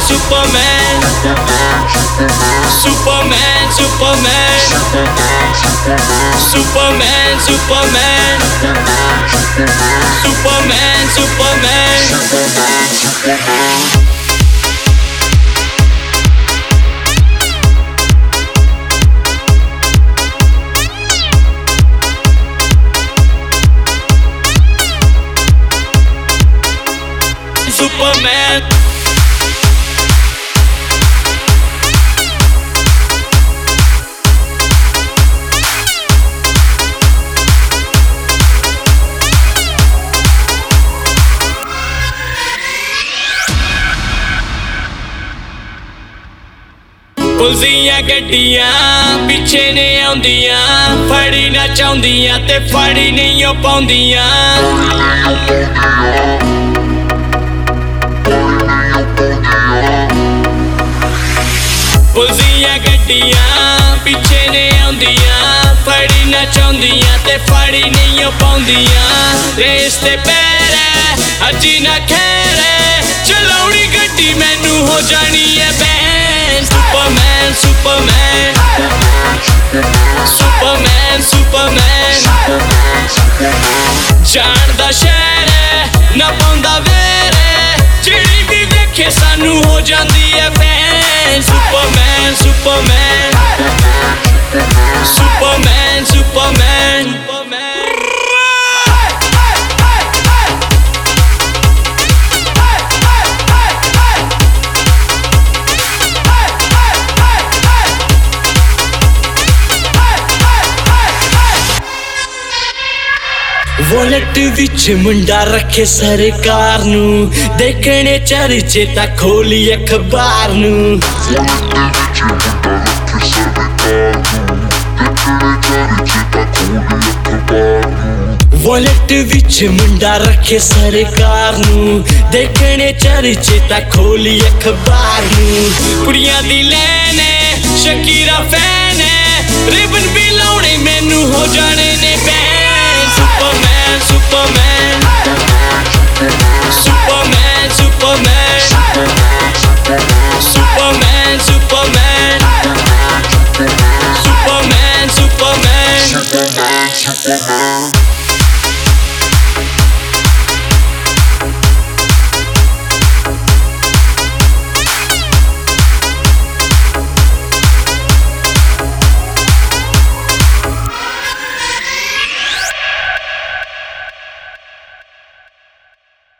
Superman, Superman, Superman, Superman, Superman, Superman, Superman, Superman. ਪੁਲਸੀਆਂ ਗੱਡੀਆਂ ਪਿੱਛੇ ਨੇ ਆਉਂਦੀਆਂ, ਫੜੀ ਨਾ ਚਾਹੁੰਦੀਆਂ ਤੇ ਫੜੀ ਨਹੀਂ ਉਹ ਪਾਉਂਦੀਆਂ। ਪੁਲਸੀਆਂ ਗੱਡੀਆਂ ਪਿੱਛੇ ਨੇ ਆਉਂਦੀਆਂ, ਫੜੀ ਨਾ ਚਾਹੁੰਦੀਆਂ ਤੇ ਫੜੀ ਨਹੀਂ ਉਹ ਪਾਉਂਦੀਆਂ। ਰੇਸ ਤੇ ਪੈਰੇ ਅਜੀ ਨਾ ਖੇਰੇ, ਚਲਾਉਣੀ ਗੱਡੀ ਮੈਨੂੰ ਹੋ ਜਾਣੀ ਐ ban. Superman, Superman, Superman, Superman, ਜਾਣਦਾ ਸ਼ਹਿਰ ਨਾ ਪਾਉਂਦਾ ਵੇਰੇ, ਜਿਹੜੀ ਵੀ ਵੇਖੇ ਸਾਨੂੰ ਹੋ ਜਾਂਦੀ ਐ fan. Superman, Superman, Superman, Superman, vault ਵਿੱਚ ਮੁੰਡਾ ਰੱਖੇ ਸਰਕਾਰ ਨੂੰ, ਦੇਖਣੇ ਚਰਚੇ ਤਾਂ ਖੋਲੀ ਅਖਬਾਰ ਨੂੰ। ਵੋਲਟ ਵਿੱਚ ਮੁੰਡਾ ਰੱਖੇ ਸਰਕਾਰ ਨੂੰ, ਦੇਖਣੇ ਚਰਚੇ ਤਾਂ ਖੋਲੀ ਅਖਬਾਰ ਨੂੰ। ਕੁੜੀਆਂ ਦੀ ਲੈਣ ਸ਼ਕੀਰਾ ਫੈਨ, ਰਿਬਨ ਵੀ ਲਾਉਣੇ ਮੈਨੂੰ ਹੋ ਜਾਣੇ ਨੇ ban. Superman, Superman, Superman, Superman, Superman, Superman, Superman, Superman, Superman.